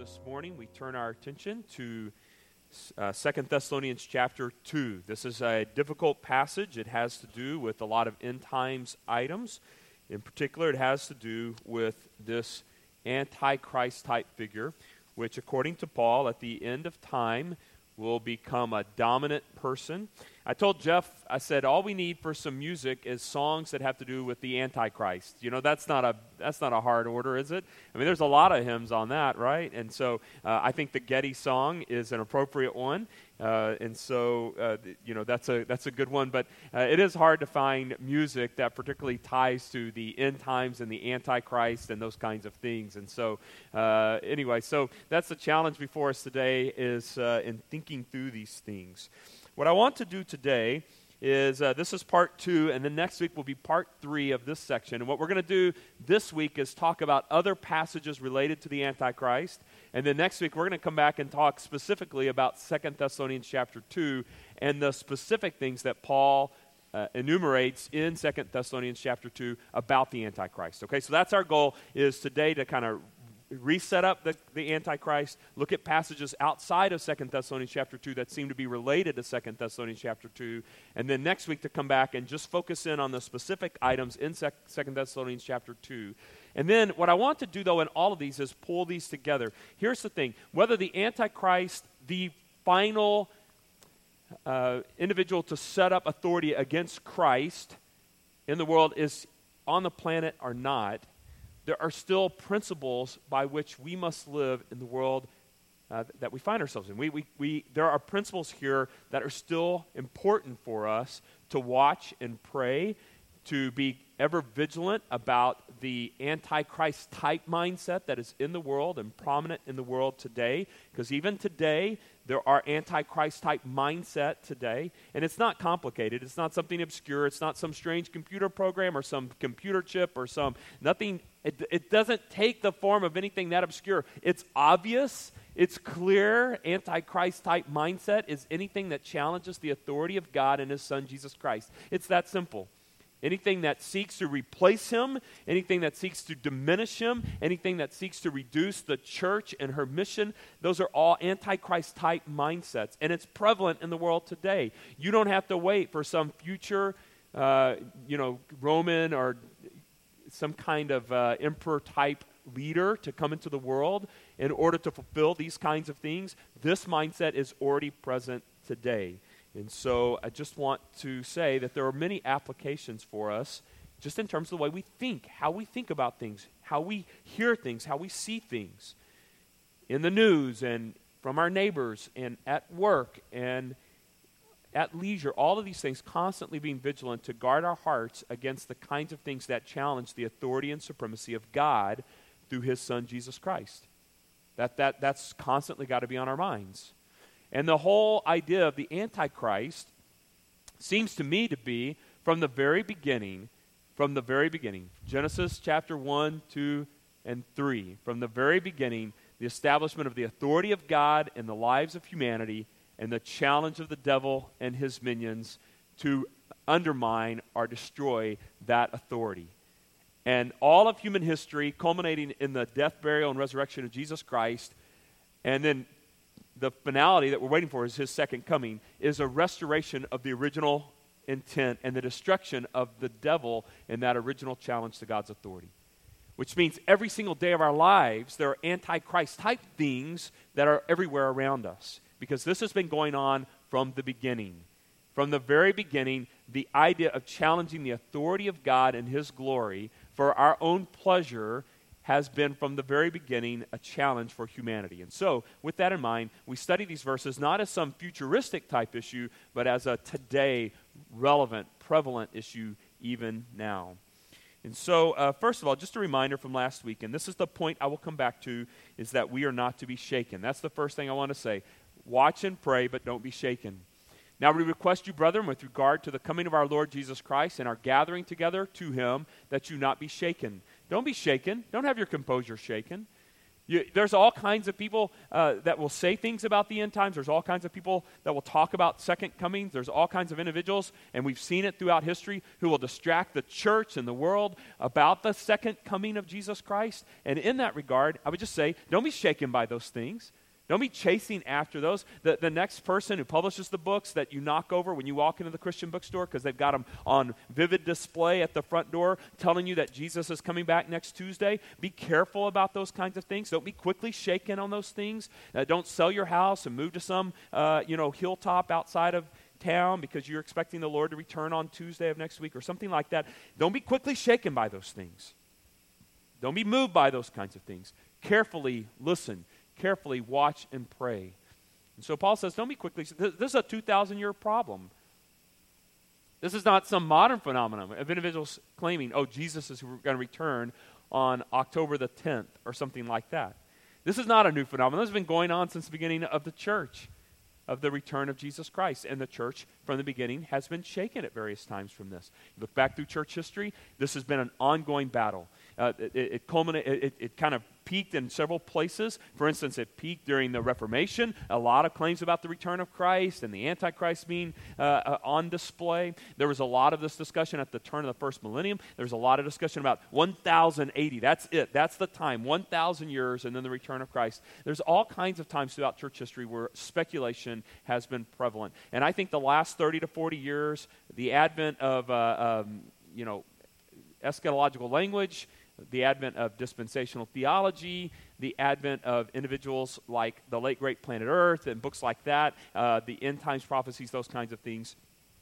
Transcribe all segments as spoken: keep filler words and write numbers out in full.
this morning, we turn our attention to uh, Second Thessalonians chapter two. This is a difficult passage. It has to do with a lot of end times items. In particular, it has to do with this Antichrist type figure, which according to Paul, at the end of time, will become a dominant person. I told Jeff, I said, all we need for some music is songs that have to do with the Antichrist. You know, that's not a that's not a hard order, is it? I mean, there's a lot of hymns on that, right? And so uh, I think the Getty song is an appropriate one. Uh, and so, uh, you know, that's a that's a good one. But uh, it is hard to find music that particularly ties to the end times and the Antichrist and those kinds of things. And so, uh, anyway, so that's the challenge before us today is uh, in thinking through these things. What I want to do today is, uh, this is part two, and then next week will be part three of this section. And what we're going to do this week is talk about other passages related to the Antichrist. And then next week we're going to come back and talk specifically about Second Thessalonians chapter two and the specific things that Paul uh, enumerates in Second Thessalonians chapter two about the Antichrist. Okay, so that's our goal, is today to kind of reset up the, the Antichrist, look at passages outside of Second Thessalonians chapter two that seem to be related to Second Thessalonians chapter two, and then next week to come back and just focus in on the specific items in Second Thessalonians chapter two. And then what I want to do, though, in all of these is pull these together. Here's the thing. Whether the Antichrist, the final uh, individual to set up authority against Christ in the world is on the planet or not, there are still principles by which we must live in the world uh, that we find ourselves in. We, we, we, there are principles here that are still important for us to watch and pray, to be ever vigilant about the Antichrist type mindset that is in the world and prominent in the world today. Because even today, there are Antichrist type mindset today. And it's not complicated. It's not something obscure. It's not some strange computer program or some computer chip or some nothing. It, it doesn't take the form of anything that obscure. It's obvious. It's clear. Antichrist type mindset is anything that challenges the authority of God and His Son, Jesus Christ. It's that simple. Anything that seeks to replace Him, anything that seeks to diminish Him, anything that seeks to reduce the church and her mission, those are all Antichrist type mindsets. And it's prevalent in the world today. You don't have to wait for some future, uh, you know, Roman or some kind of uh, emperor type leader to come into the world in order to fulfill these kinds of things. This mindset is already present today. And so I just want to say that there are many applications for us just in terms of the way we think, how we think about things, how we hear things, how we see things in the news and from our neighbors and at work and at leisure. All of these things, constantly being vigilant to guard our hearts against the kinds of things that challenge the authority and supremacy of God through His Son, Jesus Christ. That, that, that's constantly got to be on our minds. And the whole idea of the Antichrist seems to me to be from the very beginning, from the very beginning, Genesis chapter one, two, and three, from the very beginning, the establishment of the authority of God in the lives of humanity and the challenge of the devil and his minions to undermine or destroy that authority. And all of human history, culminating in the death, burial, and resurrection of Jesus Christ, and then the finality that we're waiting for is His second coming, is a restoration of the original intent and the destruction of the devil in that original challenge to God's authority. Which means every single day of our lives, there are Antichrist type things that are everywhere around us. Because this has been going on from the beginning. From the very beginning, the idea of challenging the authority of God and His glory for our own pleasure has been from the very beginning a challenge for humanity. And so, with that in mind, we study these verses not as some futuristic type issue, but as a today relevant, prevalent issue even now. And so, uh, first of all, just a reminder from last week, and this is the point I will come back to, is that we are not to be shaken. That's the first thing I want to say. Watch and pray, but don't be shaken. Now we request you, brethren, with regard to the coming of our Lord Jesus Christ and our gathering together to Him, that you not be shaken. Don't be shaken. Don't have your composure shaken. You, there's all kinds of people uh, that will say things about the end times. There's all kinds of people that will talk about second coming. There's all kinds of individuals, and we've seen it throughout history, who will distract the church and the world about the second coming of Jesus Christ. And in that regard, I would just say, don't be shaken by those things. Don't be chasing after those. The, the next person who publishes the books that you knock over when you walk into the Christian bookstore because they've got them on vivid display at the front door telling you that Jesus is coming back next Tuesday, be careful about those kinds of things. Don't be quickly shaken on those things. Uh, don't sell your house and move to some uh, you know, hilltop outside of town because you're expecting the Lord to return on Tuesday of next week or something like that. Don't be quickly shaken by those things. Don't be moved by those kinds of things. Carefully listen. Carefully watch and pray. And so Paul says, don't be quickly, this is a two thousand year problem. This is not some modern phenomenon of individuals claiming, oh, Jesus is going to return on October the tenth or something like that. This is not a new phenomenon. This has been going on since the beginning of the church, of the return of Jesus Christ. And the church, from the beginning, has been shaken at various times from this. You look back through church history, this has been an ongoing battle. Uh, it, it, culminated, it, it kind of peaked in several places. For instance, it peaked during the Reformation. A lot of claims about the return of Christ and the Antichrist being uh, uh, on display. There was a lot of this discussion at the turn of the first millennium. There was a lot of discussion about one thousand eighty. That's it. That's the time. one thousand years and then the return of Christ. There's all kinds of times throughout church history where speculation has been prevalent. And I think the last thirty to forty years, the advent of, uh, um, you know, eschatological language, the advent of dispensational theology, the advent of individuals like the late great Planet Earth and books like that, uh, the end times prophecies, those kinds of things,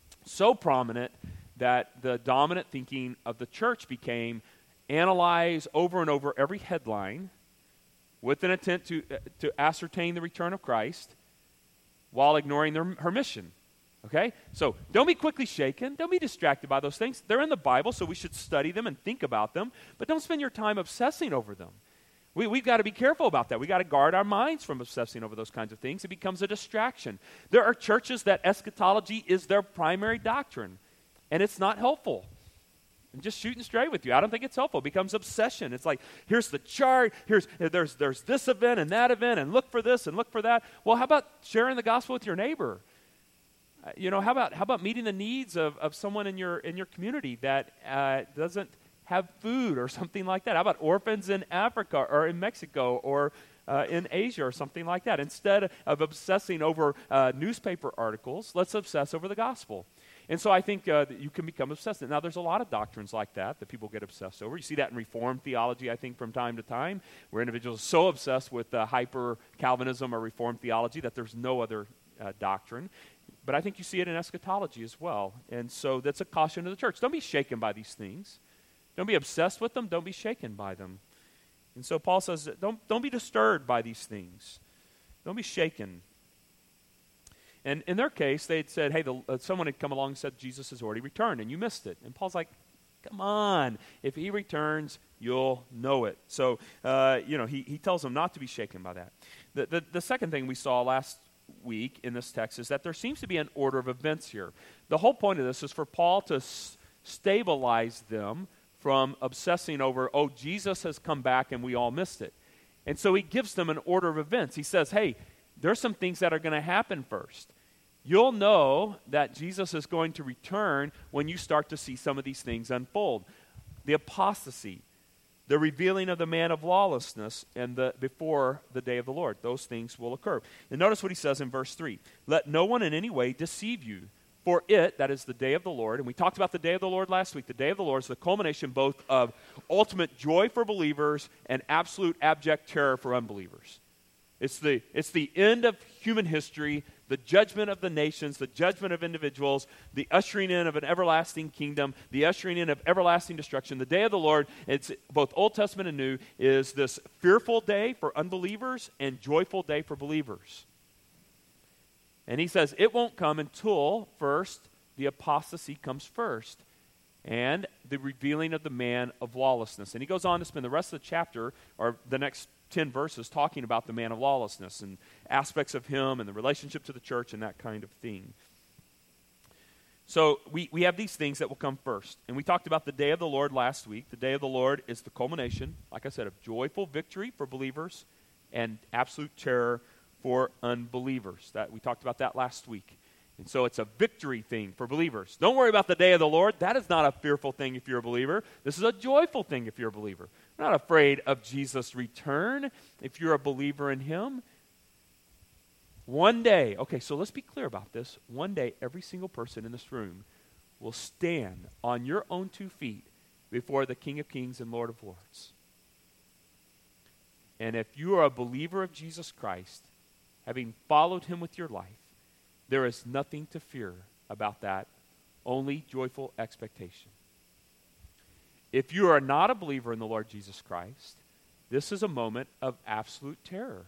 so prominent that the dominant thinking of the church became analyze over and over every headline with an intent to, uh, to ascertain the return of Christ while ignoring their, her mission. Okay? So don't be quickly shaken. Don't be distracted by those things. They're in the Bible, so we should study them and think about them, but don't spend your time obsessing over them. We, we've got to be careful about that. We've got to guard our minds from obsessing over those kinds of things. It becomes a distraction. There are churches that eschatology is their primary doctrine, and it's not helpful. I'm just shooting straight with you. I don't think it's helpful. It becomes obsession. It's like, here's the chart, here's there's there's this event and that event, and look for this and look for that. Well, how about sharing the gospel with your neighbor? Uh, you know, how about how about meeting the needs of, of someone in your in your community that uh, doesn't have food or something like that? How about orphans in Africa or in Mexico or uh, in Asia or something like that? Instead of obsessing over uh, newspaper articles, let's obsess over the gospel. And so I think uh, that you can become obsessed. Now, there's a lot of doctrines like that that people get obsessed over. You see that in Reformed theology, I think, from time to time, where individuals are so obsessed with uh, hyper-Calvinism or Reformed theology that there's no other uh, doctrine. But I think you see it in eschatology as well. And so that's a caution to the church. Don't be shaken by these things. Don't be obsessed with them. Don't be shaken by them. And so Paul says, don't, don't be disturbed by these things. Don't be shaken. And in their case, they had said, hey, the, uh, someone had come along and said Jesus has already returned, and you missed it. And Paul's like, come on. If he returns, you'll know it. So, uh, you know, he, he tells them not to be shaken by that. The, the, the second thing we saw last week in this text is that there seems to be an order of events here. The whole point of this is for Paul to s- stabilize them from obsessing over, oh, Jesus has come back and we all missed it. And so he gives them an order of events. He says, hey, there's some things that are going to happen first. You'll know that Jesus is going to return when you start to see some of these things unfold. The apostasy, the revealing of the man of lawlessness, and the before the day of the Lord. Those things will occur. And notice what he says in verse three. Let no one in any way deceive you. For it, that is the day of the Lord, and we talked about the day of the Lord last week. The day of the Lord is the culmination both of ultimate joy for believers and absolute abject terror for unbelievers. It's the, it's the end of human history, the judgment of the nations, the judgment of individuals, the ushering in of an everlasting kingdom, the ushering in of everlasting destruction. The day of the Lord, it's both Old Testament and New, is this fearful day for unbelievers and joyful day for believers. And he says it won't come until first the apostasy comes first and the revealing of the man of lawlessness. And he goes on to spend the rest of the chapter, or the next ten verses, talking about the man of lawlessness and aspects of him and the relationship to the church and that kind of thing. So we, we have these things that will come first. And we talked about the day of the Lord last week. The day of the Lord is the culmination, like I said, of joyful victory for believers and absolute terror for unbelievers. That we talked about that last week. And so it's a victory thing for believers. Don't worry about the day of the Lord. That is not a fearful thing if you're a believer. This is a joyful thing if you're a believer. You're not afraid of Jesus' return if you're a believer in him. One day, okay, so let's be clear about this. One day, every single person in this room will stand on your own two feet before the King of Kings and Lord of Lords. And if you are a believer of Jesus Christ, having followed him with your life, there is nothing to fear about that, only joyful expectation. If you are not a believer in the Lord Jesus Christ, this is a moment of absolute terror.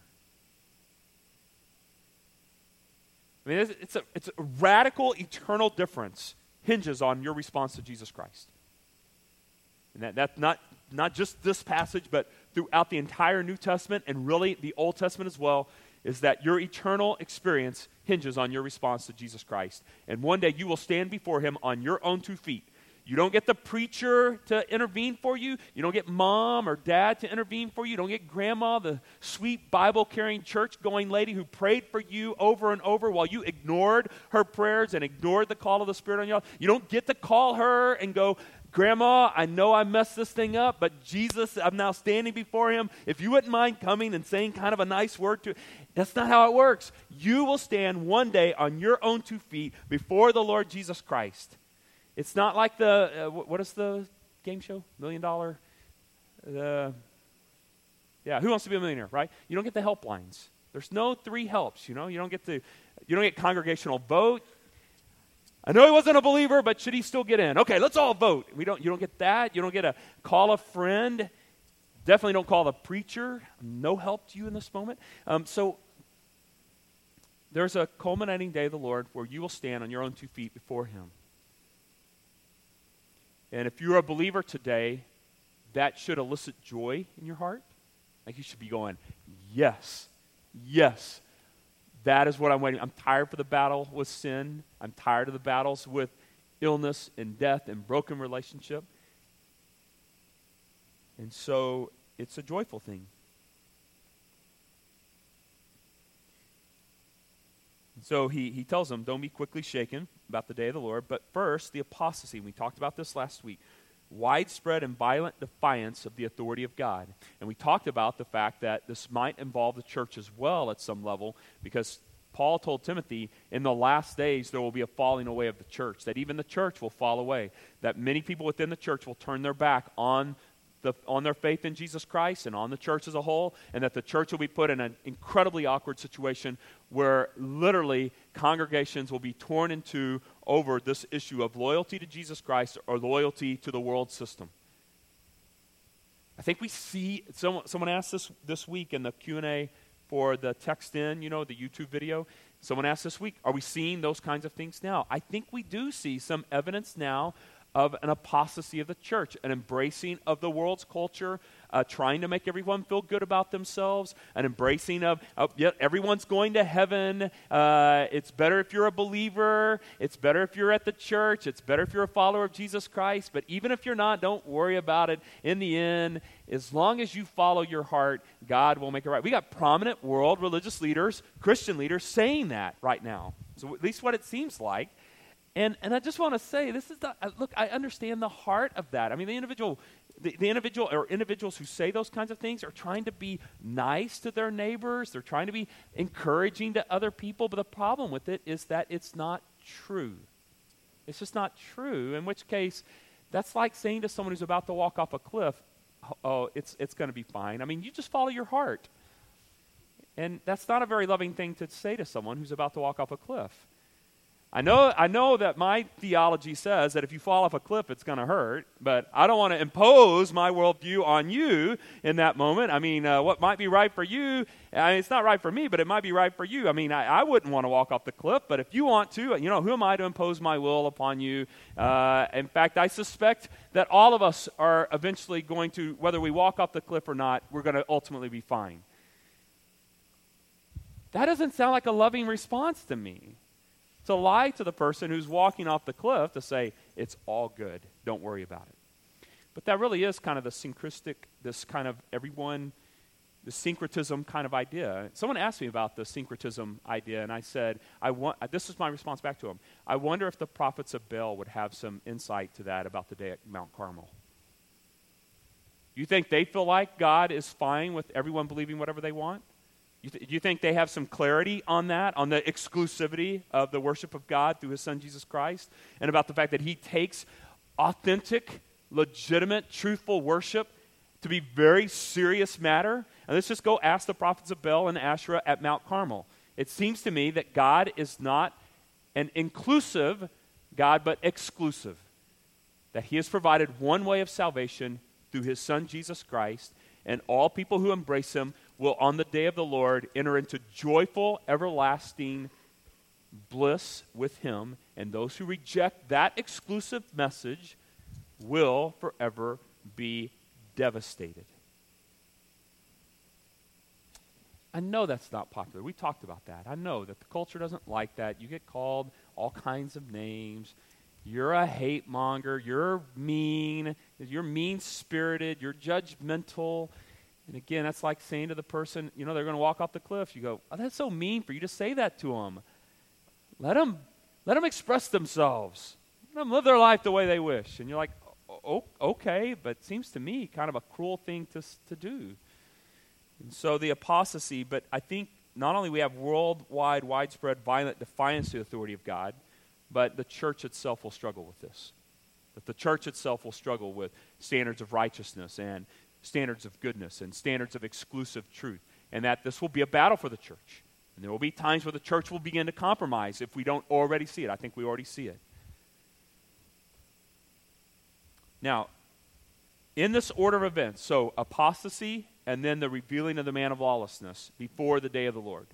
I mean, it's, it's, a, it's a radical, eternal difference hinges on your response to Jesus Christ. And that, that's not, not just this passage, but throughout the entire New Testament and really the Old Testament as well, is that your eternal experience hinges on your response to Jesus Christ. And one day you will stand before him on your own two feet. You don't get the preacher to intervene for you. You don't get mom or dad to intervene for you. You don't get grandma, the sweet Bible-carrying, church-going lady who prayed for you over and over while you ignored her prayers and ignored the call of the Spirit on you. You don't get to call her and go, Grandma, I know I messed this thing up, but Jesus, I'm now standing before him. If you wouldn't mind coming and saying kind of a nice word to him. That's not how it works. You will stand one day on your own two feet before the Lord Jesus Christ. It's not like the, uh, what is the game show? Million Dollar? Uh, yeah, Who Wants to Be a Millionaire, right? You don't get the helplines. There's no three helps, you know. You don't get the, you don't get congregational vote. I know he wasn't a believer, but should he still get in? Okay, let's all vote. We don't, you don't get that. You don't get a call a friend. Definitely don't call the preacher. No help to you in this moment. Um, so there's a culminating day of the Lord where you will stand on your own two feet before him. And if you're a believer today, that should elicit joy in your heart. Like you should be going, yes, yes, that is what I'm waiting. I'm tired for the battle with sin. I'm tired of the battles with illness and death and broken relationship. And so it's a joyful thing. So he, he tells them, don't be quickly shaken about the day of the Lord, but first, the apostasy. We talked about this last week. Widespread and violent defiance of the authority of God. And we talked about the fact that this might involve the church as well at some level, because Paul told Timothy, in the last days there will be a falling away of the church, that even the church will fall away, that many people within the church will turn their back on The, on their faith in Jesus Christ and on the church as a whole, and that the church will be put in an incredibly awkward situation where literally congregations will be torn in two over this issue of loyalty to Jesus Christ or loyalty to the world system. I think we see, someone, someone asked this this week in the Q and A for the text in, you know, the YouTube video. Someone asked this week, are we seeing those kinds of things now? I think we do see some evidence now of an apostasy of the church, an embracing of the world's culture, uh, trying to make everyone feel good about themselves, an embracing of, of yeah, everyone's going to heaven. Uh, it's better if you're a believer. It's better if you're at the church. It's better if you're a follower of Jesus Christ. But even if you're not, don't worry about it. In the end, as long as you follow your heart, God will make it right. We got prominent world religious leaders, Christian leaders, saying that right now. So at least what it seems like. And and I just want to say, this is the, uh, look, I understand the heart of that. I mean, the individual, the, the individual or individuals who say those kinds of things are trying to be nice to their neighbors. They're trying to be encouraging to other people. But the problem with it is that it's not true. It's just not true, in which case, that's like saying to someone who's about to walk off a cliff, oh, it's it's going to be fine. I mean, you just follow your heart. And that's not a very loving thing to say to someone who's about to walk off a cliff. I know I know that my theology says that if you fall off a cliff, it's going to hurt, but I don't want to impose my worldview on you in that moment. I mean, uh, what might be right for you, I mean, it's not right for me, but it might be right for you. I mean, I, I wouldn't want to walk off the cliff, but if you want to, you know, who am I to impose my will upon you? Uh, in fact, I suspect that all of us are eventually going to, whether we walk off the cliff or not, we're going to ultimately be fine. That doesn't sound like a loving response to me. to lie to the person who's walking off the cliff to say, it's all good, don't worry about it. But that really is kind of the syncretistic, this kind of everyone, the syncretism kind of idea. Someone asked me about the syncretism idea, and I said, I want, this is my response back to him. I wonder if the prophets of Baal would have some insight to that about the day at Mount Carmel. You think they feel like God is fine with everyone believing whatever they want? You th- do you think they have some clarity on that, on the exclusivity of the worship of God through his son Jesus Christ, and about the fact that he takes authentic, legitimate, truthful worship to be very serious matter? And let's just go ask the prophets of Baal and Asherah at Mount Carmel. It seems to me that God is not an inclusive God, but exclusive. That he has provided one way of salvation through his son Jesus Christ, and all people who embrace him will on the day of the Lord enter into joyful, everlasting bliss with him, and those who reject that exclusive message will forever be devastated. I know that's not popular. We talked about that. I know that the culture doesn't like that. You get called all kinds of names. You're a hate monger. You're mean. You're mean-spirited. You're judgmental. And again, that's like saying to the person, you know, they're going to walk off the cliff. You go, oh, that's so mean for you to say that to them. Let them, let them express themselves. Let them live their life the way they wish. And you're like, oh, okay, but it seems to me kind of a cruel thing to, to do. And so the apostasy, but I think not only we have worldwide, widespread, violent defiance to the authority of God, but the church itself will struggle with this. That the church itself will struggle with standards of righteousness and standards of goodness and standards of exclusive truth. And that this will be a battle for the church. And there will be times where the church will begin to compromise if we don't already see it. I think we already see it. Now, in this order of events, so apostasy and then the revealing of the man of lawlessness before the day of the Lord.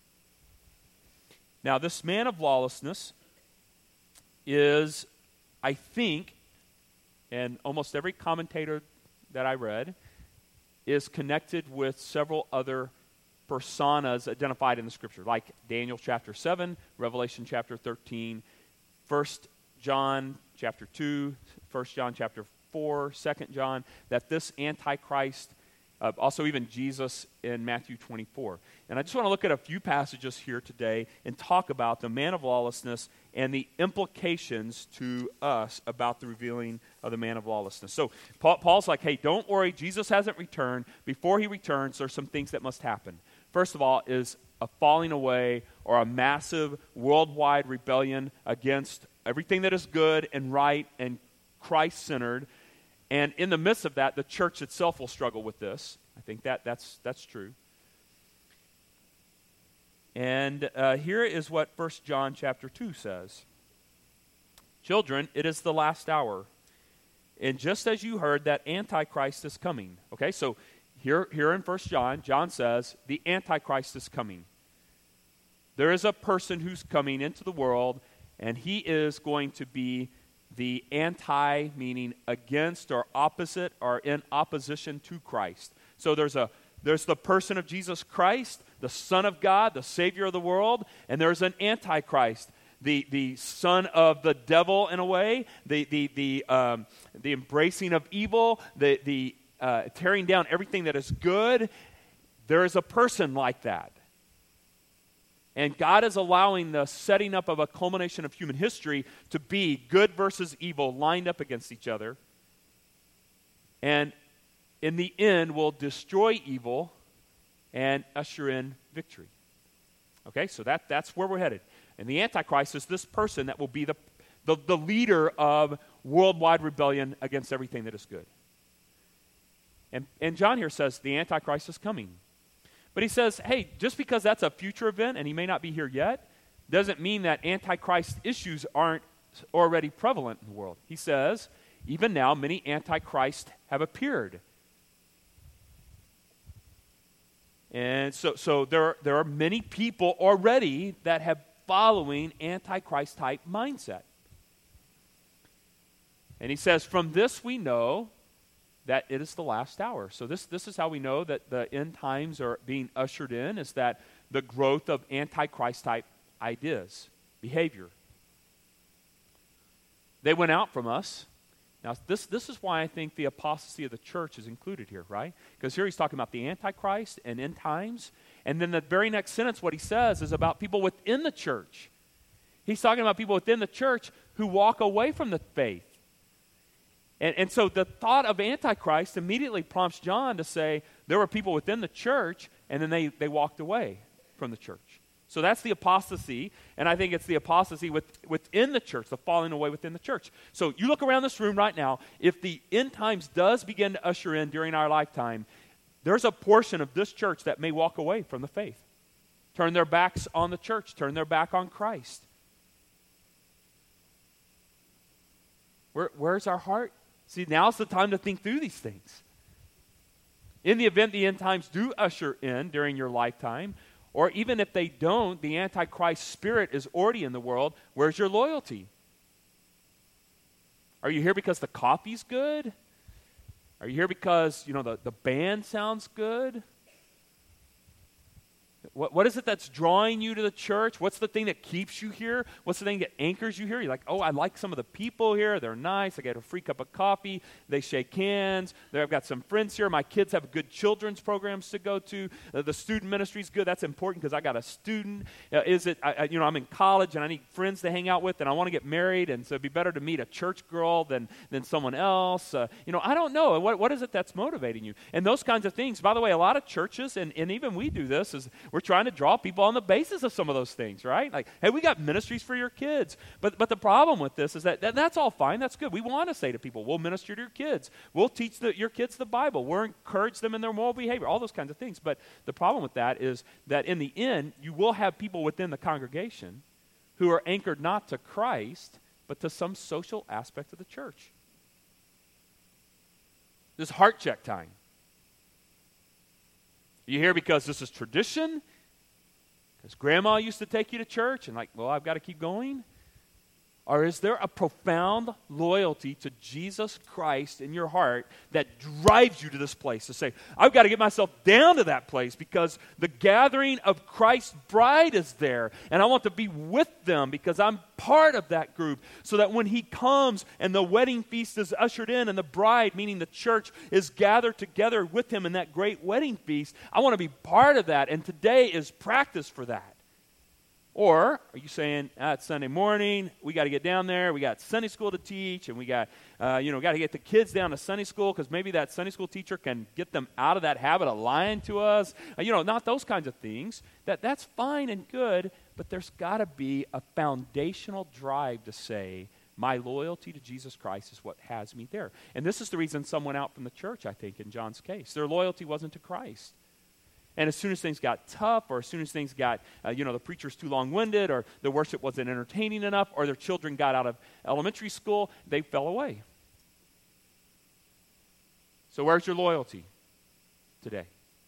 Now, this man of lawlessness is, I think, and almost every commentator that I read, is connected with several other personas identified in the Scripture, like Daniel chapter seven, Revelation chapter thirteen, First John chapter two, First John chapter four, Second John, that this Antichrist, uh, also even Jesus in Matthew twenty-four. And I just want to look at a few passages here today and talk about the man of lawlessness and the implications to us about the revealing of the man of lawlessness. So Paul, Paul's like, hey, don't worry, Jesus hasn't returned. Before he returns, there's some things that must happen. First of all is a falling away or a massive worldwide rebellion against everything that is good and right and Christ-centered. And in the midst of that, the church itself will struggle with this. I think that that's that's true. And uh, here is what First John chapter two says. Children, it is the last hour. And just as you heard that Antichrist is coming. Okay, so here, here in First John, John says the Antichrist is coming. There is a person who's coming into the world, and he is going to be the anti, meaning against or opposite or in opposition to Christ. So there's a there's the person of Jesus Christ, the Son of God, the Savior of the world, and there's an Antichrist, the the son of the devil in a way, the the the um, the embracing of evil, the the uh, tearing down everything that is good. There is a person like that. And God is allowing the setting up of a culmination of human history to be good versus evil lined up against each other. And in the end will destroy evil and usher in victory. Okay, so that, that's where we're headed. And the Antichrist is this person that will be the, the, the leader of worldwide rebellion against everything that is good. And, and John here says the Antichrist is coming. But he says, hey, just because that's a future event and he may not be here yet, doesn't mean that Antichrist issues aren't already prevalent in the world. He says, even now, many Antichrists have appeared. And so, so there, there are many people already that have following Antichrist-type mindset. And he says, from this we know that it is the last hour. So this, this is how we know that the end times are being ushered in, is that the growth of Antichrist-type ideas. behavior. They went out from us. Now, this, this is why I think the apostasy of the church is included here, right? Because here he's talking about the Antichrist and end times. And then the very next sentence, what he says is about people within the church. He's talking about people within the church who walk away from the faith. And, and so the thought of Antichrist immediately prompts John to say there were people within the church, and then they, they walked away from the church. So that's the apostasy, and I think it's the apostasy with, within the church, the falling away within the church. So you look around this room right now, if the end times does begin to usher in during our lifetime, there's a portion of this church that may walk away from the faith, turn their backs on the church, turn their back on Christ. Where, where's our heart? See, now's the time to think through these things. In the event the end times do usher in during your lifetime, or even if they don't, the Antichrist spirit is already in the world, where's your loyalty? Are you here because the coffee's good? Are you here because, you know, the, the band sounds good? What, what is it that's drawing you to the church? What's the thing that keeps you here? What's the thing that anchors you here? You're like, oh, I like some of the people here. They're nice. I get a free cup of coffee. They shake hands. I've got some friends here. My kids have good children's programs to go to. Uh, the student ministry is good. That's important because I got a student. Uh, is it, I, I, you know, I'm in college and I need friends to hang out with and I want to get married, and so it'd be better to meet a church girl than, than someone else. Uh, you know, I don't know. What, what is it that's motivating you? And those kinds of things. By the way, a lot of churches, and, and even we do this, is we're trying to draw people on the basis of some of those things, right? Like, hey, we got ministries for your kids. But but the problem with this is that, that that's all fine. That's good. We want to say to people, we'll minister to your kids. We'll teach the, your kids the Bible. We'll encourage them in their moral behavior, all those kinds of things. But the problem with that is that in the end, you will have people within the congregation who are anchored not to Christ, but to some social aspect of the church. This is heart check time. You here because this is tradition? Because grandma used to take you to church and like, well, I've got to keep going? Or is there a profound loyalty to Jesus Christ in your heart that drives you to this place to say, I've got to get myself down to that place because the gathering of Christ's bride is there and I want to be with them because I'm part of that group, so that when he comes and the wedding feast is ushered in and the bride, meaning the church, is gathered together with him in that great wedding feast, I want to be part of that, and today is practice for that. Or are you saying, ah, it's Sunday morning, we got to get down there, we got Sunday school to teach, and we got, uh, you know, got to get the kids down to Sunday school because maybe that Sunday school teacher can get them out of that habit of lying to us. Uh, you know, not those kinds of things. That That's fine and good, but there's got to be a foundational drive to say, my loyalty to Jesus Christ is what has me there. And this is the reason some went out from the church, I think, in John's case. Their loyalty wasn't to Christ. And as soon as things got tough, or as soon as things got, uh, you know, the preacher's too long-winded, or the worship wasn't entertaining enough, or their children got out of elementary school, they fell away. So where's your loyalty today?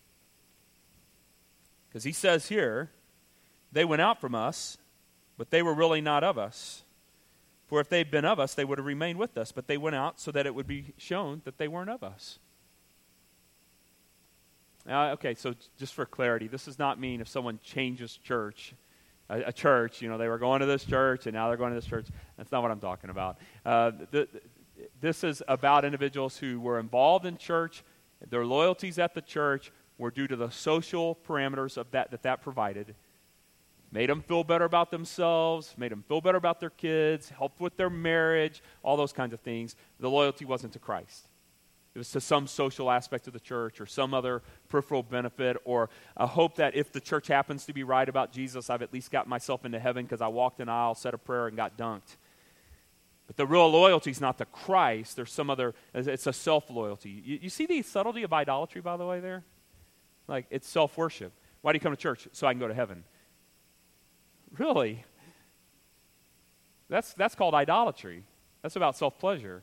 Because he says here, they went out from us, but they were really not of us. For if they'd been of us, they would have remained with us, but they went out so that it would be shown that they weren't of us. Now, okay, so just for clarity, this does not mean if someone changes church, a, a church, you know, they were going to this church and now they're going to this church. That's not what I'm talking about. Uh, the, the, this is about individuals who were involved in church. Their loyalties at the church were due to the social parameters of that that that provided. Made them feel better about themselves, made them feel better about their kids, helped with their marriage, all those kinds of things. The loyalty wasn't to Christ. It was to some social aspect of the church or some other peripheral benefit, or a hope that if the church happens to be right about Jesus, I've at least got myself into heaven because I walked an aisle, said a prayer, and got dunked. But the real loyalty is not to Christ. There's some other, it's a self-loyalty. You, you see the subtlety of idolatry, by the way, there? Like, it's self-worship. Why do you come to church? So I can go to heaven. Really? That's, that's called idolatry. That's about self-pleasure.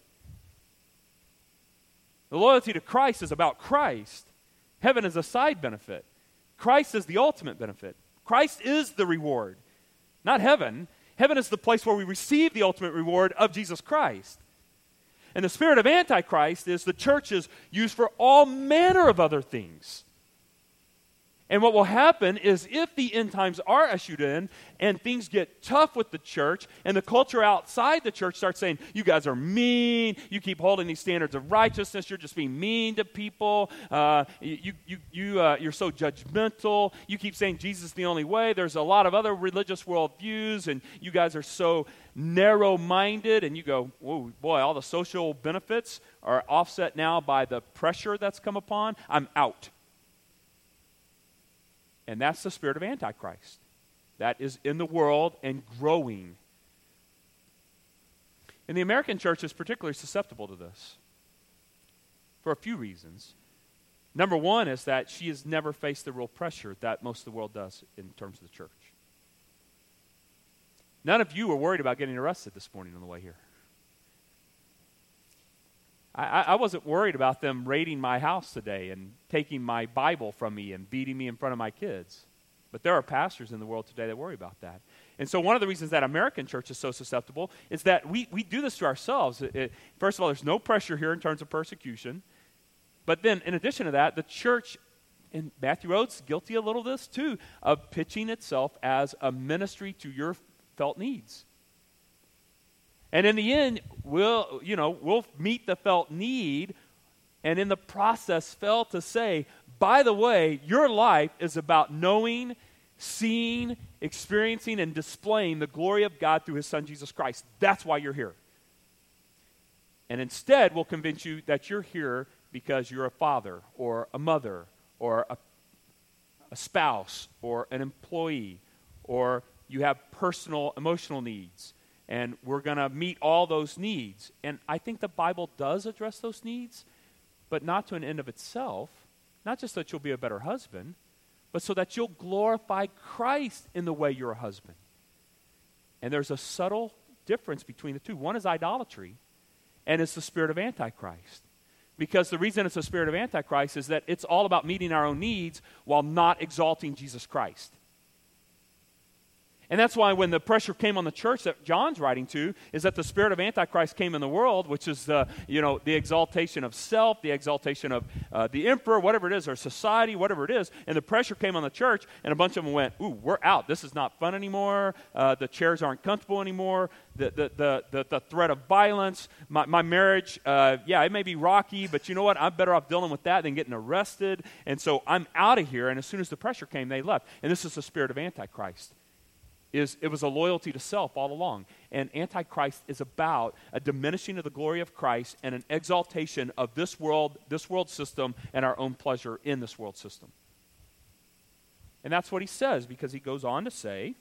The loyalty to Christ is about Christ. Heaven is a side benefit. Christ is the ultimate benefit. Christ is the reward, not heaven. Heaven is the place where we receive the ultimate reward of Jesus Christ. And the spirit of Antichrist is the church is used for all manner of other things. And what will happen is if the end times are ushered in and things get tough with the church and the culture outside the church starts saying, you guys are mean, you keep holding these standards of righteousness, you're just being mean to people, uh, you, you, you, uh, you're so judgmental, you keep saying Jesus is the only way, there's a lot of other religious worldviews, and you guys are so narrow-minded, and you go, whoa, boy, all the social benefits are offset now by the pressure that's come upon, I'm out. And that's the spirit of Antichrist. That is in the world and growing. And the American church is particularly susceptible to this for a few reasons. Number one is that she has never faced the real pressure that most of the world does in terms of the church. None of you were worried about getting arrested this morning on the way here. I, I wasn't worried about them raiding my house today and taking my Bible from me and beating me in front of my kids. But there are pastors in the world today that worry about that. And so one of the reasons that American church is so susceptible is that we, we do this to ourselves. It, it, first of all, there's no pressure here in terms of persecution. But then in addition to that, the church, and Matthew Rhodes guilty a little of this too, of pitching itself as a ministry to your felt needs. And in the end, we'll, you know, we'll meet the felt need, and in the process fail to say, by the way, your life is about knowing, seeing, experiencing, and displaying the glory of God through his Son, Jesus Christ. That's why you're here. And instead, we'll convince you that you're here because you're a father or a mother or a, a spouse or an employee, or you have personal emotional needs. And we're going to meet all those needs. And I think the Bible does address those needs, but not to an end of itself. Not just that you'll be a better husband, but so that you'll glorify Christ in the way you're a husband. And there's a subtle difference between the two. One is idolatry, and it's the spirit of Antichrist. Because the reason it's the spirit of Antichrist is that it's all about meeting our own needs while not exalting Jesus Christ. And that's why when the pressure came on the church that John's writing to, is that the spirit of Antichrist came in the world, which is the, you know, the exaltation of self, the exaltation of uh, the emperor, whatever it is, or society, whatever it is. And the pressure came on the church, and a bunch of them went, ooh, we're out. This is not fun anymore. Uh, the chairs aren't comfortable anymore. The the the the, the threat of violence. My, my marriage, uh, yeah, it may be rocky, but you know what? I'm better off dealing with that than getting arrested. And so I'm out of here. And as soon as the pressure came, they left. And this is the spirit of Antichrist. Is it was a loyalty to self all along. And Antichrist is about a diminishing of the glory of Christ and an exaltation of this world, this world system, and our own pleasure in this world system. And that's what he says, because he goes on to say,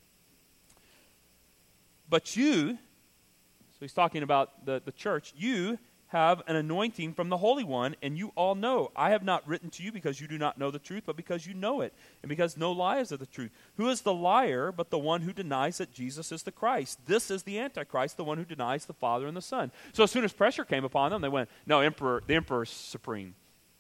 but you, so he's talking about the, the church, you have an anointing from the Holy One, and you all know. I have not written to you because you do not know the truth, but because you know it, and because no lie is of the truth. Who is the liar but the one who denies that Jesus is the Christ? This is the Antichrist, the one who denies the Father and the Son. So as soon as pressure came upon them, they went, no, emperor, the emperor is supreme.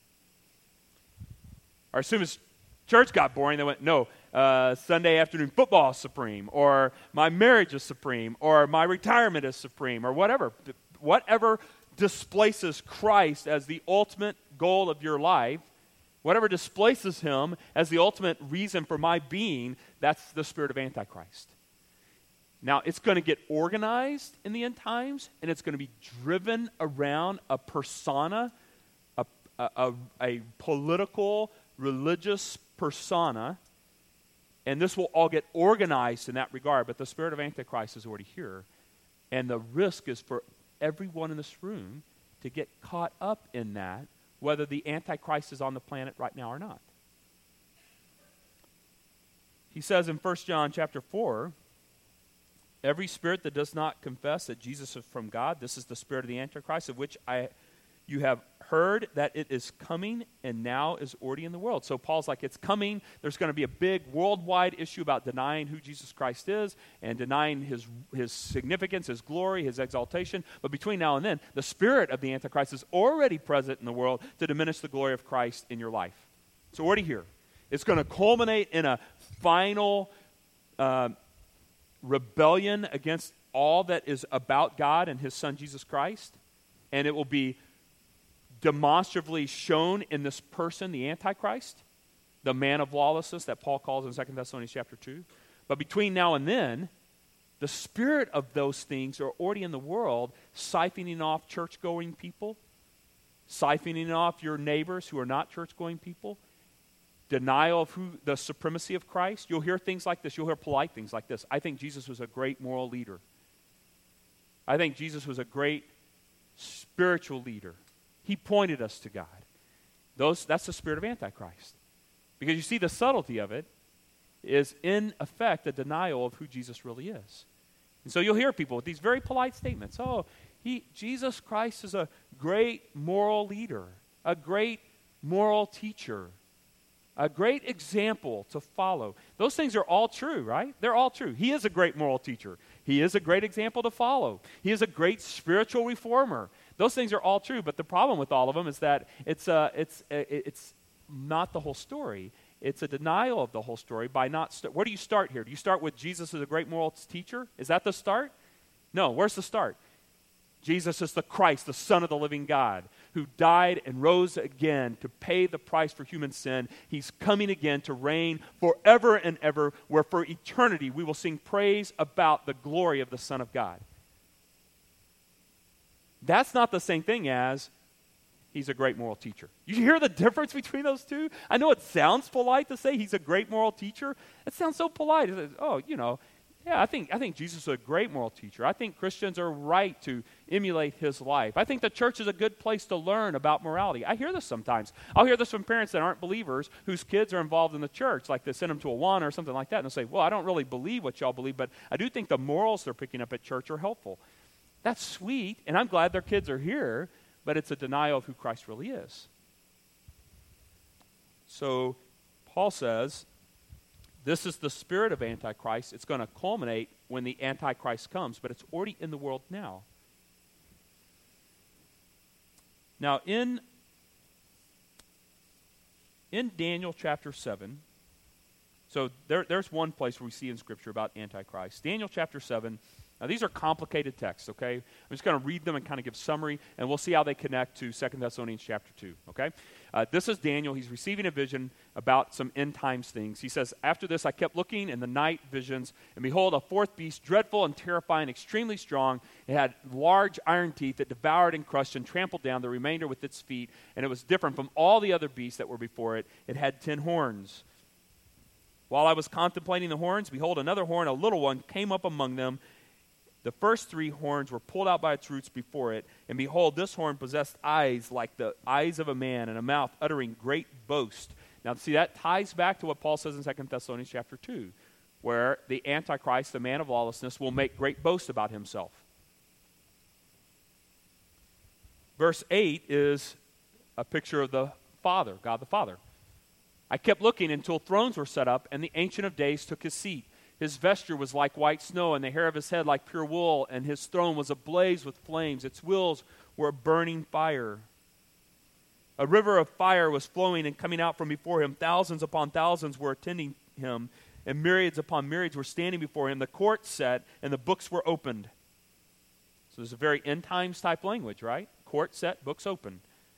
Or as soon as church got boring, they went, no, uh, Sunday afternoon football is supreme, or my marriage is supreme, or my retirement is supreme, or whatever. Whatever displaces Christ as the ultimate goal of your life, whatever displaces him as the ultimate reason for my being, that's the spirit of Antichrist. Now, it's going to get organized in the end times, and it's going to be driven around a persona, a, a, a, a political, religious persona, and this will all get organized in that regard, but the spirit of Antichrist is already here, and the risk is for everyone in this room to get caught up in that, whether the Antichrist is on the planet right now or not. He says in First John chapter four, every spirit that does not confess that Jesus is from God, this is the spirit of the Antichrist, of which I you have heard that it is coming and now is already in the world. So Paul's like, it's coming. There's going to be a big worldwide issue about denying who Jesus Christ is and denying his, his significance, his glory, his exaltation. But between now and then, the spirit of the Antichrist is already present in the world to diminish the glory of Christ in your life. It's already here. It's going to culminate in a final uh, rebellion against all that is about God and his Son, Jesus Christ. And it will be demonstratively shown in this person, the Antichrist. the man of lawlessness that Paul calls in Second Thessalonians chapter two. But between now and then, the spirit of those things are already in the world, siphoning off church-going people, siphoning off your neighbors who are not church-going people, denial of who the supremacy of Christ. You'll hear things like this. You'll hear polite things like this. I think Jesus was a great moral leader. I think Jesus was a great spiritual leader. He pointed us to God. Those, that's the spirit of Antichrist. Because you see, the subtlety of it is, in effect, a denial of who Jesus really is. And so you'll hear people with these very polite statements. Oh, he, Jesus Christ is a great moral leader, a great moral teacher, a great example to follow. Those things are all true, right? They're all true. He is a great moral teacher. He is a great example to follow. He is a great spiritual reformer. Those things are all true, but the problem with all of them is that it's uh, it's uh, it's not the whole story. It's a denial of the whole story by not. St- Where do you start here? Do you start with Jesus as a great moral teacher? Is that the start? No. Where's the start? Jesus is the Christ, the Son of the living God, who died and rose again to pay the price for human sin. He's coming again to reign forever and ever, where for eternity we will sing praise about the glory of the Son of God. That's not the same thing as he's a great moral teacher. You hear the difference between those two? I know it sounds polite to say he's a great moral teacher. It sounds so polite. It's, oh, you know, yeah, I think I think Jesus is a great moral teacher. I think Christians are right to emulate his life. I think the church is a good place to learn about morality. I hear this sometimes. I'll hear this from parents that aren't believers whose kids are involved in the church, like they send them to Awana or something like that, and they'll say, well, I don't really believe what y'all believe, but I do think the morals they're picking up at church are helpful. That's sweet, and I'm glad their kids are here, but it's a denial of who Christ really is. So Paul says, this is the spirit of Antichrist. It's going to culminate when the Antichrist comes, but it's already in the world now. Now, in, in Daniel chapter seven, so there, there's one place where we see in Scripture about Antichrist. Daniel chapter seven. Now, these are complicated texts, okay? I'm just going to read them and kind of give summary, and we'll see how they connect to Second Thessalonians chapter two, okay? Uh, this is Daniel. He's receiving a vision about some end times things. He says, after this I kept looking in the night visions, and behold, a fourth beast, dreadful and terrifying, extremely strong. It had large iron teeth that devoured and crushed and trampled down the remainder with its feet, and it was different from all the other beasts that were before it. It had ten horns. While I was contemplating the horns, behold, another horn, a little one, came up among them. The first three horns were pulled out by its roots before it, and behold, this horn possessed eyes like the eyes of a man, and a mouth uttering great boast. Now, see, that ties back to what Paul says in Second Thessalonians chapter two, where the Antichrist, the man of lawlessness, will make great boast about himself. Verse eight is a picture of the Father, God the Father. I kept looking until thrones were set up, and the Ancient of Days took his seat. His vesture was like white snow, and the hair of his head like pure wool, and his throne was ablaze with flames. Its wheels were a burning fire. A river of fire was flowing and coming out from before him. Thousands upon thousands were attending him, and myriads upon myriads were standing before him. The court sat, and the books were opened. So there's a very end times type language, right? Court set, books open.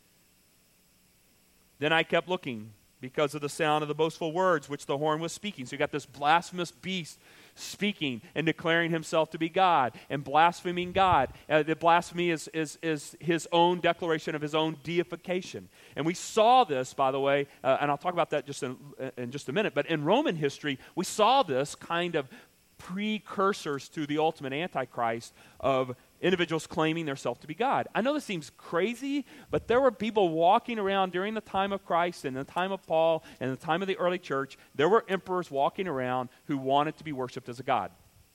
Then I kept looking, because of the sound of the boastful words which the horn was speaking. So you got this blasphemous beast speaking and declaring himself to be God and blaspheming God. Uh, the blasphemy is, is, is his own declaration of his own deification. And we saw this, by the way, uh, and I'll talk about that just in, in just a minute, but in Roman history, we saw this kind of precursors to the ultimate Antichrist of individuals claiming themselves to be God. I know this seems crazy, but there were people walking around during the time of Christ and the time of Paul and the time of the early church. There were emperors walking around who wanted to be worshipped as a god.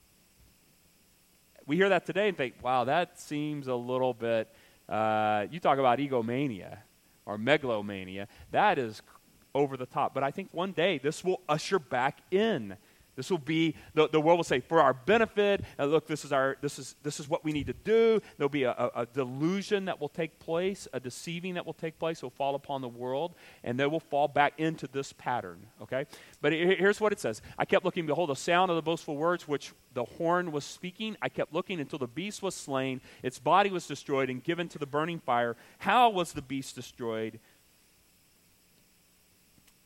We hear that today and think, wow, that seems a little bit, uh, you talk about egomania or megalomania. That is over the top. But I think one day this will usher back in. This will be, the, the world will say, for our benefit, uh, look, this is our, this is this is what we need to do. There'll be a, a, a delusion that will take place, a deceiving that will take place, will fall upon the world, and they will fall back into this pattern, okay? But it, here's what it says. I kept looking, behold, the sound of the boastful words which the horn was speaking. I kept looking until the beast was slain. Its body was destroyed and given to the burning fire. How was the beast destroyed?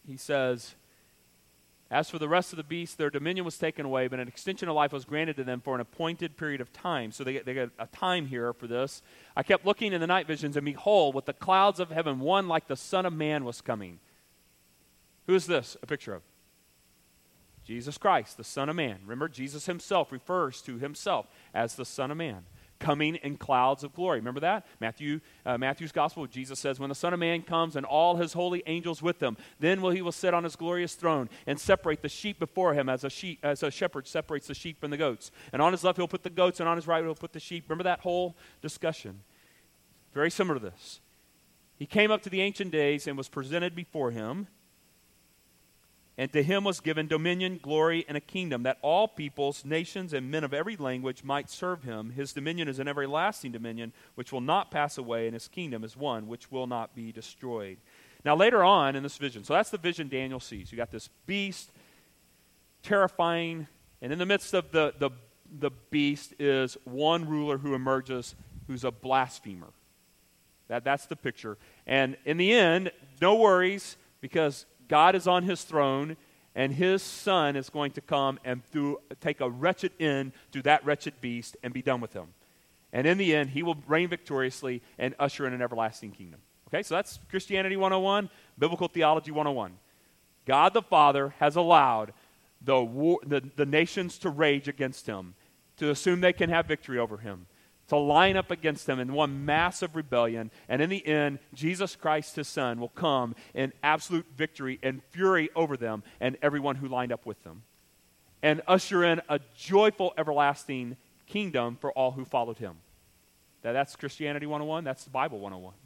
he says, as for the rest of the beasts, their dominion was taken away, but an extension of life was granted to them for an appointed period of time. So they get, they get a time here for this. I kept looking in the night visions, and behold, with the clouds of heaven, one like the Son of Man was coming. Who is this a picture of? Jesus Christ, the Son of Man. Remember, Jesus himself refers to himself as the Son of Man, coming in clouds of glory. Remember that? Matthew, uh, Matthew's gospel, Jesus says, when the Son of Man comes and all his holy angels with him, then will he will sit on his glorious throne and separate the sheep before him as a sheep, as a shepherd separates the sheep from the goats. And on his left he'll put the goats, and on his right he'll put the sheep. Remember that whole discussion? Very similar to this. He came up to the Ancient Days and was presented before him. And to him was given dominion, glory, and a kingdom, that all peoples, nations, and men of every language might serve him. His dominion is an everlasting dominion, which will not pass away, and his kingdom is one which will not be destroyed. Now later on in this vision, so that's the vision Daniel sees. You got this beast, terrifying, and in the midst of the, the, the beast is one ruler who emerges who's a blasphemer. That, that's the picture. And in the end, no worries, because God is on his throne, and his Son is going to come and do, take a wretched end to that wretched beast and be done with him. And in the end, he will reign victoriously and usher in an everlasting kingdom. Okay, so that's Christianity one oh one, Biblical Theology one oh one. God the Father has allowed the, war, the, the nations to rage against him, to assume they can have victory over him, to line up against him in one massive rebellion. And in the end, Jesus Christ, his Son, will come in absolute victory and fury over them and everyone who lined up with them, and usher in a joyful, everlasting kingdom for all who followed him. Now, that's Christianity one oh one. That's the Bible one oh one.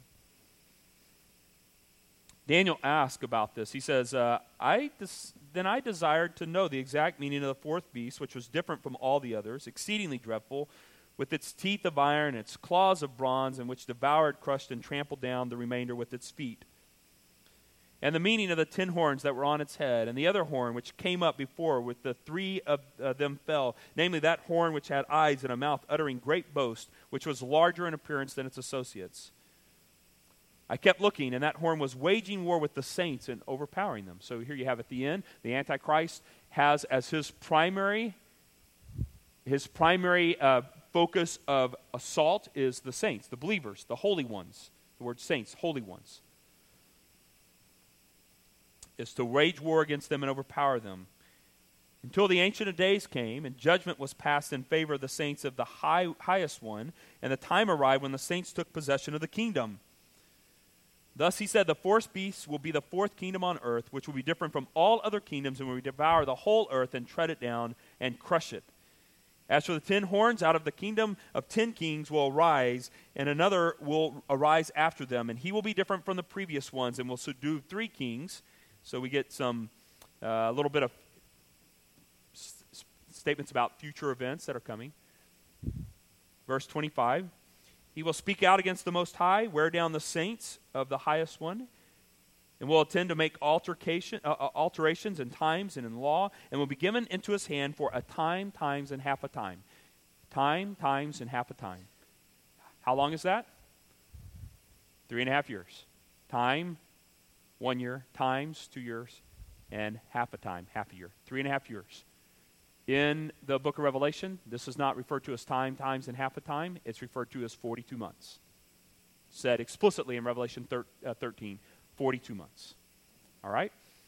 Daniel asks about this. He says, uh, I des- then I desired to know the exact meaning of the fourth beast, which was different from all the others, exceedingly dreadful, with its teeth of iron, its claws of bronze, and which devoured, crushed, and trampled down the remainder with its feet. And the meaning of the ten horns that were on its head, and the other horn which came up before, with the three of uh, them fell, namely that horn which had eyes and a mouth uttering great boast, which was larger in appearance than its associates. I kept looking, and that horn was waging war with the saints and overpowering them. So here you have at the end, the Antichrist has as his primary, his primary uh, focus of assault is the saints, the believers, the holy ones. The word saints, holy ones. Is to wage war against them and overpower them. Until the Ancient of Days came, and judgment was passed in favor of the saints of the high, highest one, and the time arrived when the saints took possession of the kingdom. Thus he said, the fourth beast will be the fourth kingdom on earth, which will be different from all other kingdoms, and will devour the whole earth and tread it down and crush it. As for the ten horns, out of the kingdom of ten kings will arise, and another will arise after them, and he will be different from the previous ones, and will subdue three kings. So we get some, a uh, little bit of s- statements about future events that are coming. Verse twenty-five, he will speak out against the Most High, wear down the saints of the highest one, and will intend to make altercation, uh, alterations in times and in law, and will be given into his hand for a time, times, and half a time. Time, times, and half a time. How long is that? Three and a half years. Time, one year. Times, two years. And half a time, half a year. Three and a half years. In the book of Revelation, this is not referred to as time, times, and half a time. It's referred to as forty-two months. Said explicitly in Revelation thirteen. forty-two months. All right?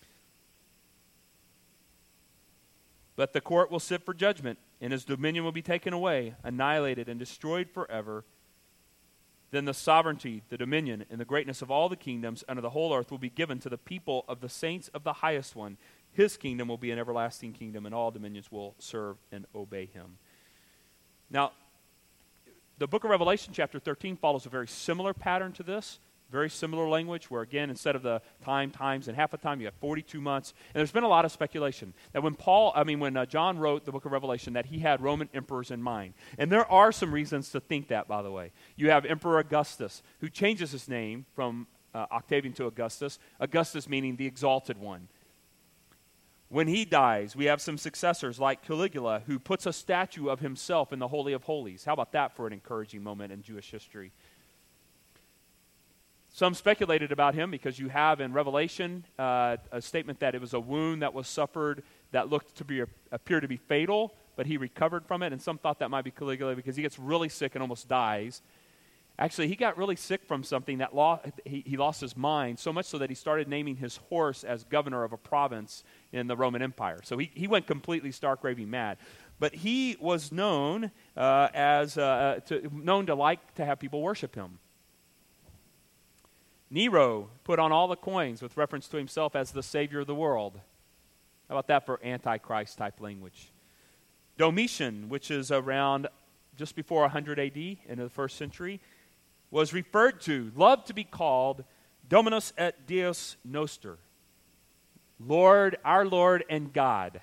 But the court will sit for judgment, and his dominion will be taken away, annihilated, and destroyed forever. Then the sovereignty, the dominion, and the greatness of all the kingdoms under the whole earth will be given to the people of the saints of the highest one. His kingdom will be an everlasting kingdom, and all dominions will serve and obey him. Now, the book of Revelation, chapter thirteen, follows a very similar pattern to this. Very similar language where, again, instead of the time, times, and half a time, you have forty-two months. And there's been a lot of speculation that when Paul, I mean, when uh, John wrote the book of Revelation, that he had Roman emperors in mind. And there are some reasons to think that, by the way. You have Emperor Augustus, who changes his name from uh, Octavian to Augustus. Augustus meaning the exalted one. When he dies, we have some successors like Caligula, who puts a statue of himself in the Holy of Holies. How about that for an encouraging moment in Jewish history? Some speculated about him because you have in Revelation uh, a statement that it was a wound that was suffered that looked to be appear to be fatal, but he recovered from it, and some thought that might be Caligula because he gets really sick and almost dies. Actually, he got really sick from something that lo- he, he lost his mind, so much so that he started naming his horse as governor of a province in the Roman Empire. So he, he went completely stark raving mad. But he was known uh, as uh, to, known to like to have people worship him. Nero put on all the coins with reference to himself as the savior of the world. How about that for Antichrist type language? Domitian, which is around just before one hundred A D in the first century, was referred to, loved to be called Dominus et Deus Noster, Lord, our Lord and God.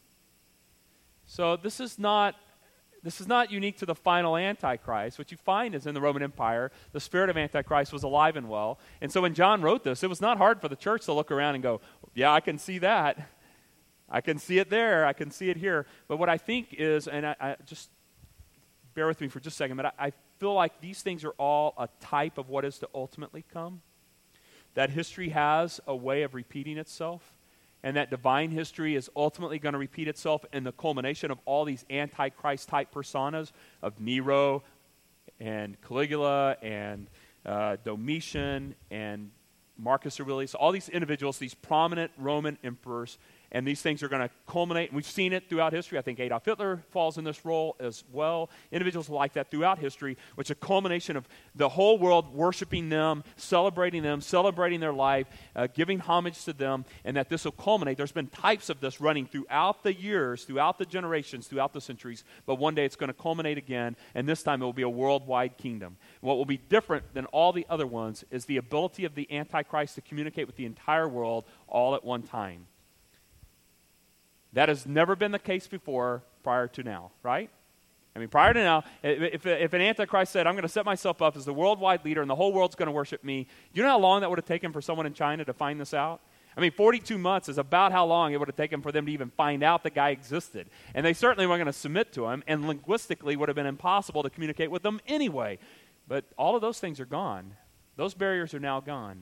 So this is not this is not unique to the final Antichrist. What you find is in the Roman Empire, the spirit of Antichrist was alive and well. And so when John wrote this, it was not hard for the church to look around and go, yeah, I can see that. I can see it there. I can see it here. But what I think is, and I, I just bear with me for just a second, but I, I feel like these things are all a type of what is to ultimately come. That history has a way of repeating itself, and that divine history is ultimately going to repeat itself in the culmination of all these Antichrist-type personas of Nero and Caligula and uh, Domitian and Marcus Aurelius, all these individuals, these prominent Roman emperors. And these things are going to culminate. And we've seen it throughout history. I think Adolf Hitler falls in this role as well. Individuals like that throughout history, which is a culmination of the whole world worshiping them, celebrating them, celebrating their life, uh, giving homage to them, and that this will culminate. There's been types of this running throughout the years, throughout the generations, throughout the centuries, but one day it's going to culminate again, and this time it will be a worldwide kingdom. What will be different than all the other ones is the ability of the Antichrist to communicate with the entire world all at one time. That has never been the case before prior to now, right? I mean, prior to now, if, if an Antichrist said, I'm going to set myself up as the worldwide leader and the whole world's going to worship me, do you know how long that would have taken for someone in China to find this out? I mean, forty-two months is about how long it would have taken for them to even find out the guy existed. And they certainly weren't going to submit to him, and linguistically would have been impossible to communicate with them anyway. But all of those things are gone. Those barriers are now gone.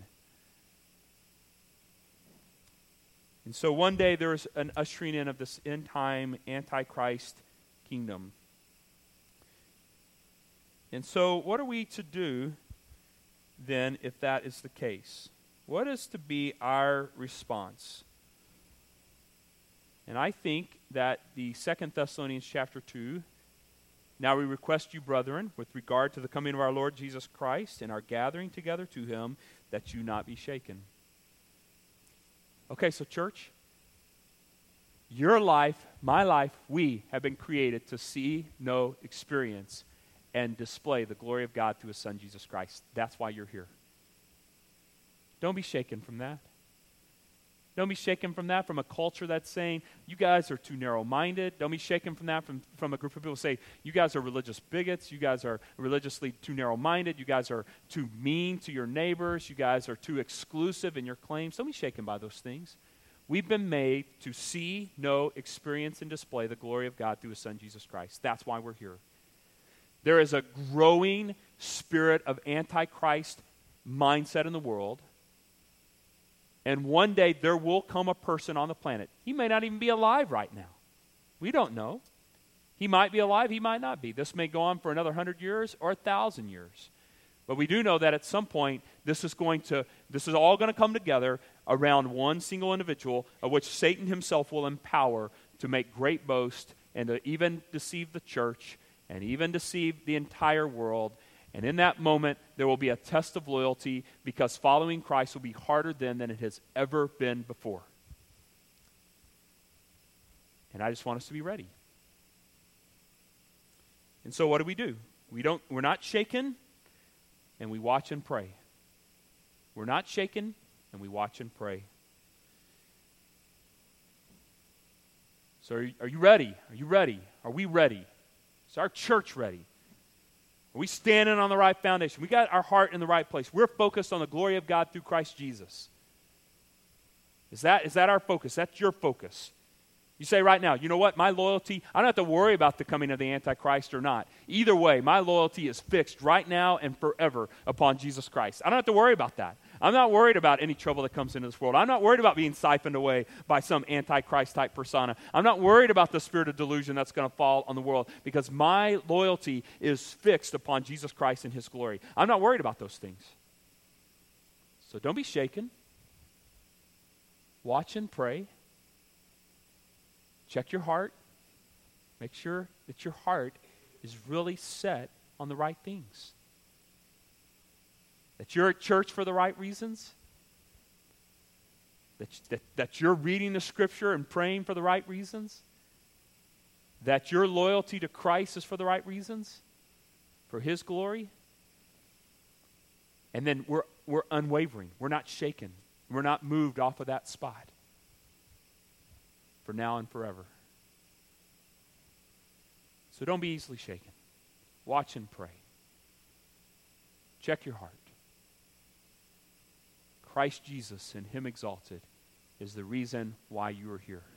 And so one day there is an ushering in of this end-time Antichrist kingdom. And so what are we to do then if that is the case? What is to be our response? And I think that the Second Thessalonians chapter two, now we request you, brethren, with regard to the coming of our Lord Jesus Christ and our gathering together to him, that you not be shaken. Okay, so church, your life, my life, we have been created to see, know, experience, and display the glory of God through his Son, Jesus Christ. That's why you're here. Don't be shaken from that. Don't be shaken from that, from a culture that's saying, you guys are too narrow-minded. Don't be shaken from that, from, from a group of people who say, you guys are religious bigots. You guys are religiously too narrow-minded. You guys are too mean to your neighbors. You guys are too exclusive in your claims. Don't be shaken by those things. We've been made to see, know, experience, and display the glory of God through his Son, Jesus Christ. That's why we're here. There is a growing spirit of Antichrist mindset in the world. And one day there will come a person on the planet. He may not even be alive right now. We don't know. He might be alive, he might not be. This may go on for another hundred years or a thousand years. But we do know that at some point this is going to, this is all going to come together around one single individual, of which Satan himself will empower to make great boast and to even deceive the church and even deceive the entire world. And in that moment, there will be a test of loyalty, because following Christ will be harder then than it has ever been before. And I just want us to be ready. And so what do we do? We don't, we're not shaken, and we watch and pray. We're not shaken, and we watch and pray. So are you, are you ready? Are you ready? Are we ready? Is our church ready? Are we standing on the right foundation? We got our heart in the right place. We're focused on the glory of God through Christ Jesus. Is that, is that our focus? That's your focus. You say right now, you know what, my loyalty, I don't have to worry about the coming of the Antichrist or not. Either way, my loyalty is fixed right now and forever upon Jesus Christ. I don't have to worry about that. I'm not worried about any trouble that comes into this world. I'm not worried about being siphoned away by some Antichrist-type persona. I'm not worried about the spirit of delusion that's going to fall on the world because my loyalty is fixed upon Jesus Christ and his glory. I'm not worried about those things. So don't be shaken. Watch and pray. Check your heart. Make sure that your heart is really set on the right things. That you're at church for the right reasons. That, that, that you're reading the Scripture and praying for the right reasons. That your loyalty to Christ is for the right reasons. For his glory. And then we're, we're unwavering. We're not shaken. We're not moved off of that spot. For now and forever. So don't be easily shaken. Watch and pray. Check your heart. Christ Jesus and him exalted is the reason why you are here.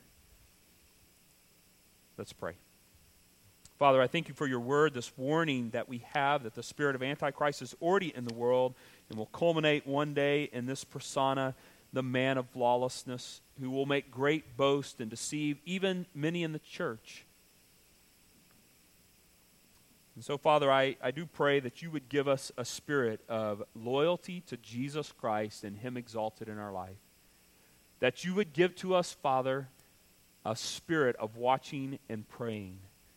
Let's pray. Father, I thank you for your word, this warning that we have that the spirit of Antichrist is already in the world and will culminate one day in this persona, the man of lawlessness, who will make great boast and deceive even many in the church. And so, Father, I, I do pray that you would give us a spirit of loyalty to Jesus Christ and him exalted in our life. That you would give to us, Father, a spirit of watching and praying.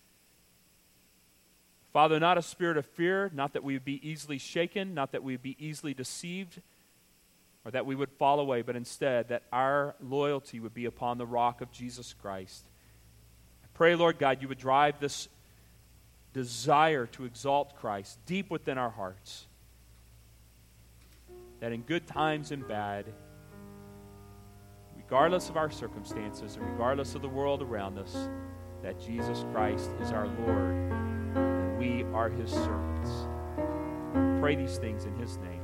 Father, not a spirit of fear, not that we would be easily shaken, not that we would be easily deceived, or that we would fall away, but instead that our loyalty would be upon the rock of Jesus Christ. I pray, Lord God, you would drive this desire to exalt Christ deep within our hearts. That in good times and bad, regardless of our circumstances and regardless of the world around us, that Jesus Christ is our Lord and we are his servants. I pray these things in his name.